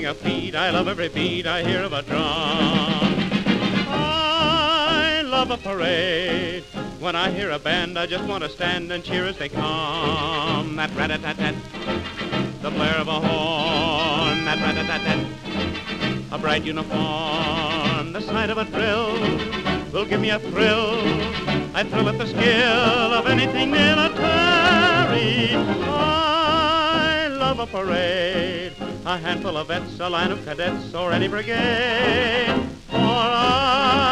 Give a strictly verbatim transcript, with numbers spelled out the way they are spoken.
a feed. I love every beat I hear of a drum. I love a parade. When I hear a band, I just want to stand and cheer as they come. That rat-a-tat-tat, the blare of a horn. That rat-a-tat-tat, a bright uniform. The sight of a drill will give me a thrill. I thrill at the skill of anything military. I love a parade, a handful of vets, a line of cadets, or any brigade. For I